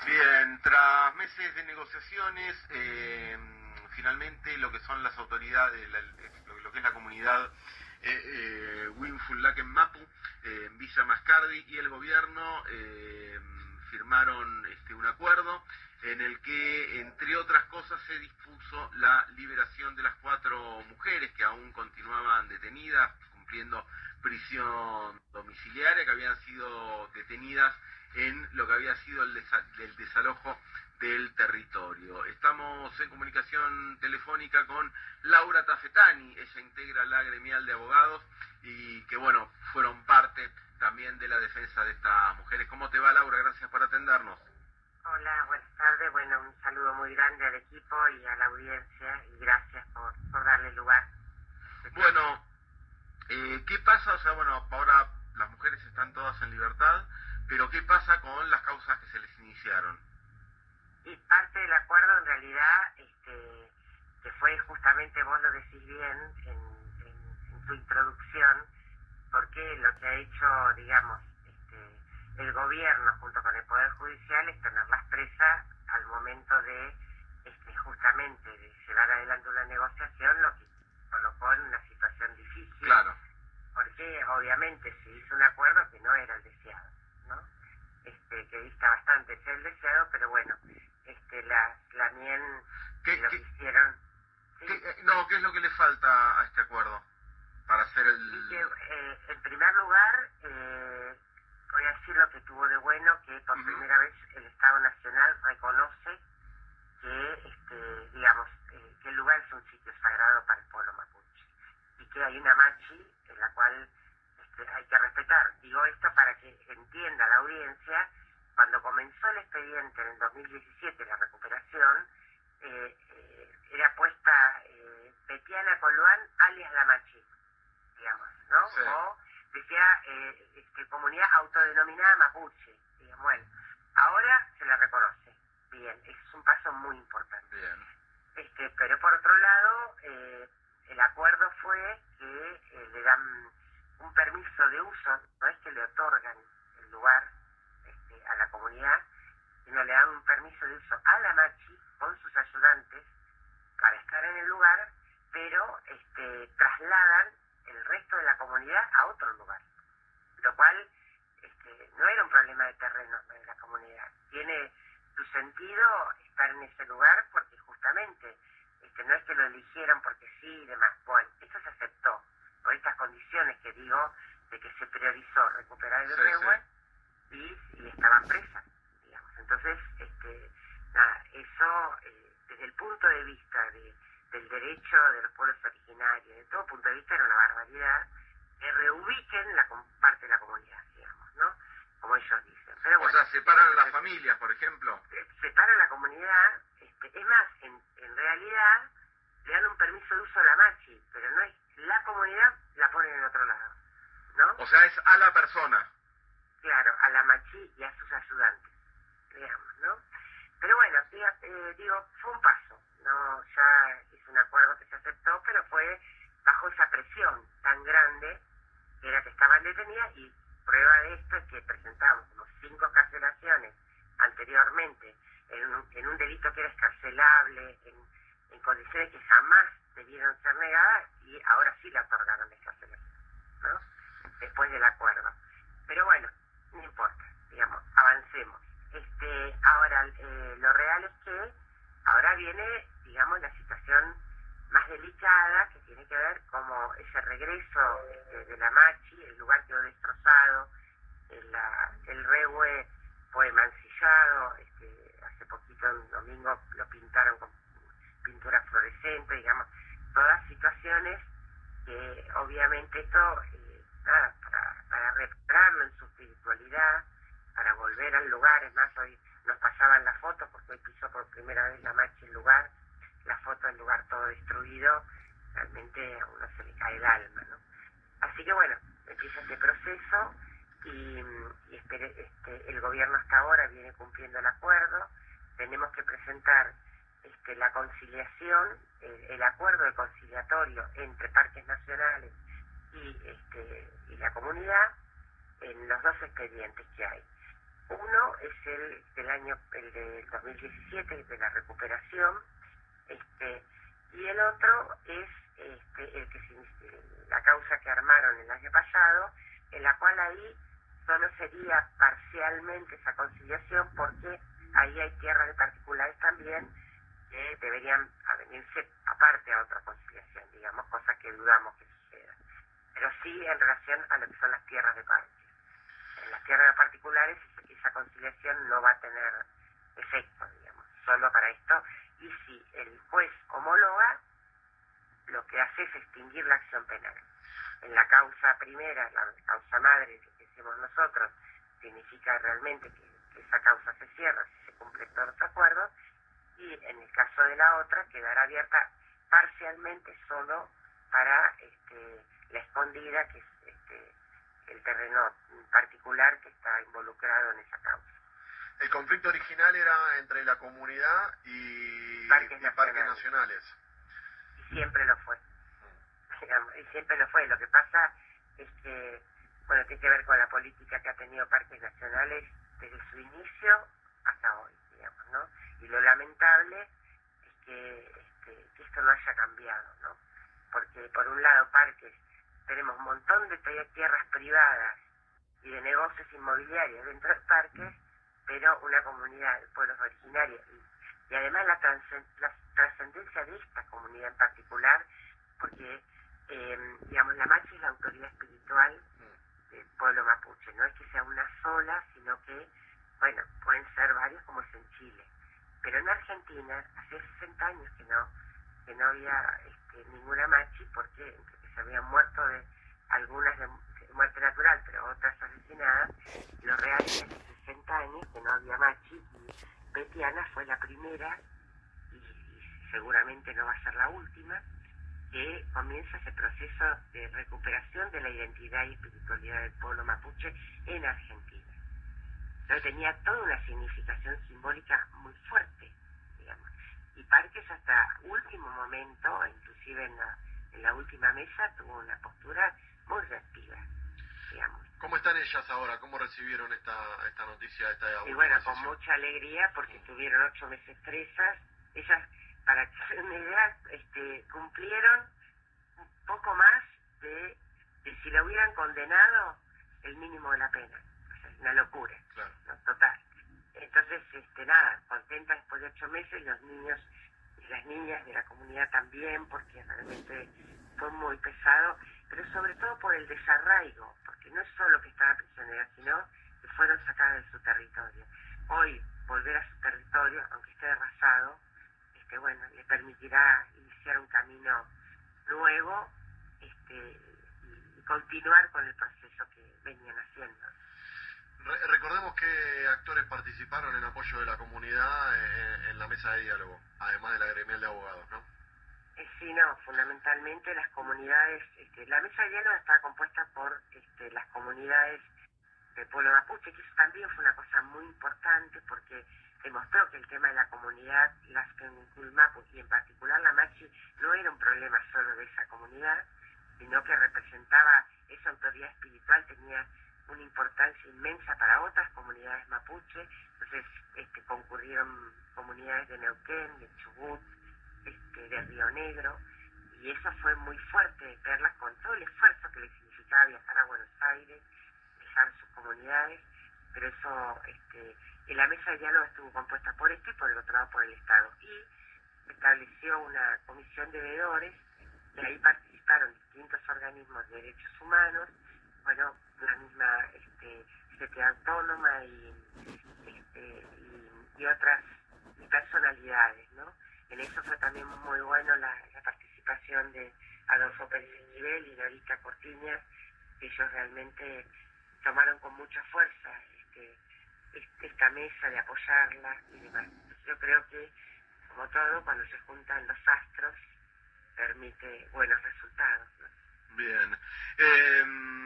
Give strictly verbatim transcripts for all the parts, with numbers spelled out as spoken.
Bien, tras meses de negociaciones, eh, finalmente lo que son las autoridades, la, lo que es la comunidad eh, eh, Windful Lac en Mapu, eh, en Villa Mascardi, y el gobierno eh, firmaron este, un acuerdo en el que, entre otras cosas, se dispuso la liberación de las cuatro mujeres que aún continuaban detenidas, cumpliendo prisión domiciliaria, que habían sido detenidas en lo que había sido el, desa el desalojo del territorio. Estamos en comunicación telefónica con Laura Tafetani, ella integra la gremial de abogados y que, bueno, fueron parte también de la defensa de estas mujeres. ¿Cómo te va, Laura? Gracias por atendernos. Hola, buenas tardes. Bueno, un saludo muy grande al equipo y a la audiencia y gracias por, por darle lugar. Bueno, eh, ¿qué pasa? O sea, bueno, ahora las mujeres están todas en libertad, pero ¿qué pasa con las causas que se les iniciaron? Y parte del acuerdo, en realidad, este, que fue justamente, vos lo decís bien en, en, en tu introducción, porque lo que ha hecho, digamos, este, el gobierno junto con el Poder Judicial es tenerlas presas al momento de, este, justamente, de llevar adelante una negociación, lo que colocó en una situación difícil. Claro. Porque obviamente se hizo un acuerdo que no era el deseado, ¿no? Este, que dista bastante ser el deseado, pero bueno, este, las la MIEN lo que hicieron... ¿sí? ¿qué, no, ¿qué es lo que le falta a este acuerdo para hacer el...? Y que, eh, en primer lugar, eh, voy a decir lo que tuvo de bueno, que por uh-huh. primera vez el Estado Nacional reconoce que, este, digamos, eh, que el lugar es un sitio sagrado para el pueblo mapuche y que hay una machi en la cual este, hay que respetar. Digo esto para que entienda la audiencia. Cuando comenzó el expediente en el dos mil diecisiete, la recuperación, eh, eh, era puesta eh, Petiana Coluán alias La Machi, digamos, ¿no? Sí. O decía eh, este, comunidad autodenominada mapuche, digamos. Bueno, ahora se la reconoce. Bien, es un paso muy importante. Bien. Este, pero por otro lado, eh, el acuerdo fue que eh, le dan un permiso de uso, no es que le otorgan el lugar este, a la comunidad, sino le dan un permiso de uso a la machi con sus ayudantes para estar en el lugar, pero este, trasladan el resto de la comunidad a otro lugar, lo cual este, no era un problema de terreno en la comunidad. Tiene su sentido estar en ese lugar porque justamente este, no es que lo eligieron porque sí y demás. Bueno, eso se aceptó por estas condiciones que digo de que se priorizó recuperar el sí, rehue sí. y, y estaban presas, digamos. Entonces, este, nada, eso eh, desde el punto de vista de, del derecho de los pueblos originarios, de todo punto de vista era una barbaridad que reubiquen la parte de la comunidad, digamos, ¿no? Como ellos dicen. Pero bueno, o sea, separan a las familias, por ejemplo. Separan la comunidad, este, es más, en, en realidad le dan un permiso de uso a la machi, pero no es la comunidad, la ponen en otro lado, ¿no? O sea, es a la persona. Claro, a la machi y a sus ayudantes, digamos, ¿no? Pero bueno, digo, eh, digo, fue un paso, no, ya es un acuerdo que se aceptó, pero fue bajo esa presión tan grande que era que estaban detenidas y prueba de esto es que presentamos como cinco carcelaciones anteriormente en un, en un delito que era escarcelable, en, en condiciones que jamás debieron ser negadas y ahora sí le otorgaron la escarcelación, ¿no? Después del acuerdo. Pero bueno, no importa, digamos, avancemos. Este, ahora, eh, lo real es que ahora viene, digamos, la situación más delicada que tiene que ver como ese regreso este, de la machi, el lugar quedó destrozado, el, la, el rehue fue mancillado, este, hace poquito un domingo lo pintaron con pintura fluorescente, digamos, todas situaciones que obviamente esto, eh, nada, para, para repararlo en su espiritualidad, para volver al lugar. Es más, hoy nos pasaban las fotos porque hoy pisó por primera vez la machi el lugar, la foto del lugar todo destruido, realmente a uno se le cae el alma, ¿no? Así que bueno, empieza este proceso y, y espere, este, el gobierno hasta ahora viene cumpliendo el acuerdo. Tenemos que presentar este, la conciliación, el, el acuerdo de conciliatorio entre parques nacionales y, este, y la comunidad en los dos expedientes que hay. Uno es el del año, el del dos mil diecisiete, de la recuperación, este, y el otro es este, el que se, la causa que armaron el año pasado, en la cual ahí solo sería parcialmente esa conciliación, porque ahí hay tierras de particulares también que deberían venirse aparte a otra conciliación, digamos, cosa que dudamos que suceda. Pero sí en relación a lo que son las tierras de parques. En las tierras particulares esa conciliación no va a tener efecto, digamos, solo para esto. Y si el juez homologa, lo que hace es extinguir la acción penal. En la causa primera, la causa madre que hicimos nosotros, significa realmente que, que esa causa se cierra si se cumplen todos los acuerdos, y en el caso de la otra quedará abierta parcialmente solo para este, la escondida, que es este, el terreno particular que está involucrado en esa causa. El conflicto original era entre la comunidad y parques, y nacionales. parques nacionales. Y siempre lo fue. Y siempre lo fue. Lo que pasa es que, bueno, tiene que ver con la política que ha tenido Parques Nacionales desde su inicio hasta hoy, digamos, ¿no? Y lo lamentable es que, este, que esto no haya cambiado, ¿no? Porque por un lado Parques, tenemos un montón de tierras privadas y de negocios inmobiliarios dentro de Parques, pero una comunidad de pueblos originarios y, y además la, trascend, la trascendencia de esta comunidad en particular, porque eh, digamos, la Machi es la autoridad espiritual del pueblo mapuche, no es que sea una sola, sino que, bueno, pueden ser varios como es en Chile, pero en Argentina hace sesenta años que no que no había este, ninguna Machi, porque entre que se habían muerto de algunas de, de muerte natural, pero otras asesinadas. Lo real es que hace sesenta años que no había Machi, y Betiana fue la primera, y, y seguramente no va a ser la última, que comienza ese proceso de recuperación de la identidad y espiritualidad del pueblo mapuche en Argentina. Entonces tenía toda una significación simbólica muy fuerte, digamos. Y Parques hasta último momento, inclusive en la, en la última mesa, tuvo una postura muy reactiva, digamos. ¿Cómo están ellas ahora? ¿Cómo recibieron esta esta noticia, esta Y última bueno, decisión? con mucha alegría, porque tuvieron ocho meses presas. Ellas, para que se den una idea, este, cumplieron un poco más de, de si la hubieran condenado el mínimo de la pena. O sea, es una locura, claro, ¿no? Total. Entonces, este, nada, contenta después de ocho meses, los niños y las niñas de la comunidad también, porque realmente fue muy pesado, pero sobre todo por el desarraigo, porque no es solo que estaban prisioneras, sino que fueron sacadas de su territorio. Hoy, volver a su territorio, aunque esté arrasado, este, bueno, le permitirá iniciar un camino nuevo, este, y, y continuar con el proceso que venían haciendo. Re recordemos que actores participaron en apoyo de la comunidad en, en la mesa de diálogo, además de la gremial de abogados, ¿no? Eh, sí, no, fundamentalmente las comunidades, este, la mesa de diálogo está compuesta por este, las comunidades del pueblo mapuche, que eso también fue una cosa muy importante, porque demostró que el tema de la comunidad, las Mapu y en particular la Machi, no era un problema solo de esa comunidad, sino que representaba, esa autoridad espiritual tenía una importancia inmensa para otras comunidades mapuche. Entonces este, concurrieron comunidades de Neuquén, de Chubut, este, de Río Negro, y eso fue muy fuerte, verlas con todo el esfuerzo que les significaba viajar a Buenos Aires, dejar sus comunidades, pero eso, este, en la mesa de diálogo estuvo compuesta por este y por el otro lado por el Estado, y estableció una comisión de veedores, y ahí participaron distintos organismos de derechos humanos, bueno, la misma este, Secretaría Autónoma y, este, y, y otras y personalidades, ¿no? En eso fue también muy bueno la, la participación de Adolfo Pérez Nivel y Norita Cortiñas, que ellos realmente tomaron con mucha fuerza este, este, esta mesa de apoyarla y demás. Yo creo que, como todo, cuando se juntan los astros, permite buenos resultados, ¿no? Bien. Eh,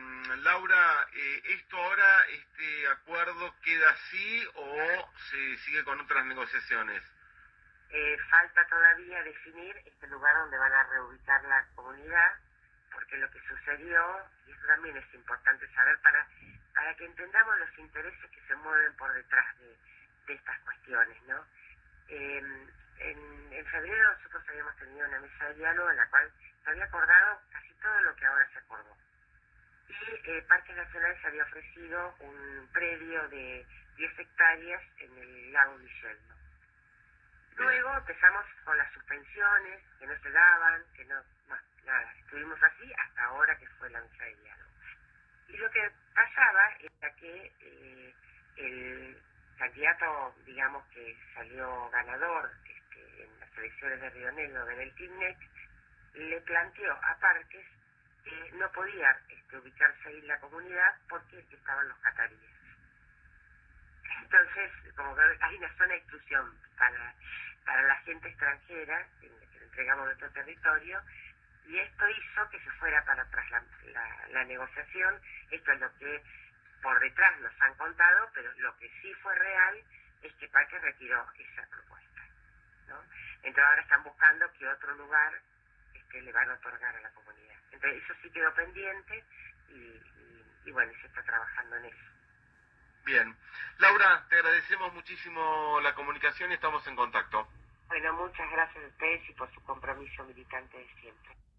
Laura, eh, ¿esto ahora, este acuerdo queda así o se sigue con otras negociaciones? Eh, falta todavía definir este lugar donde van a reubicar la comunidad, porque lo que sucedió, y eso también es importante saber para para que entendamos los intereses que se mueven por detrás de, de estas cuestiones, ¿no? Eh, en, en febrero nosotros habíamos tenido una mesa de diálogo en la cual se había acordado casi todo lo que ahora se acordó. Y eh, Parques Nacionales se había ofrecido un predio de diez hectáreas en el lago Guillermo. Luego empezamos con las suspensiones, que no se daban, que no, no, nada, estuvimos así hasta ahora que fue la mesa de diálogo. Y lo que pasaba era que eh, el candidato, digamos, que salió ganador este, en las elecciones de Río Negro del TIMNEC, le planteó a Parques que no podía este, ubicarse ahí en la comunidad porque estaban los cataríes. Entonces, como que hay una zona de exclusión para, para la gente extranjera, que le entregamos nuestro territorio, y esto hizo que se fuera para atrás la, la, la negociación. Esto es lo que por detrás nos han contado, pero lo que sí fue real es que Parque retiró esa propuesta, ¿no? Entonces ahora están buscando qué otro lugar este, le van a otorgar a la comunidad. Entonces eso sí quedó pendiente y, y, y bueno, se está trabajando en eso. Bien. Laura, te agradecemos muchísimo la comunicación y estamos en contacto. Bueno, muchas gracias a ustedes y por su compromiso militante de siempre.